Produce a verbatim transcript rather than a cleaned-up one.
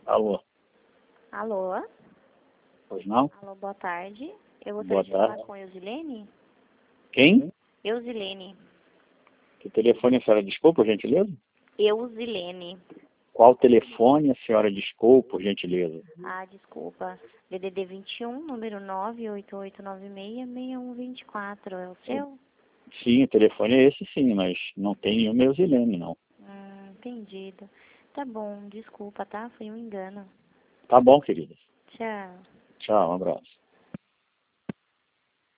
Alô? Alô? Pois não? Alô, boa tarde. Eu Boa gostaria de tarde. falar com Eusilene. Quem? Eusilene. Que telefone a senhora desculpa, por gentileza? Eusilene. Qual telefone a senhora desculpa, por gentileza? Ah, desculpa. D D D vinte e um, número nove oito oito nove seis, seis um dois quatro. É o seu? Sim, o telefone é esse sim, mas não tem nenhum Eusilene, não. Hum, entendido. Tá bom, desculpa, tá? Foi um engano. Tá bom, querida. Tchau. Tchau, um abraço.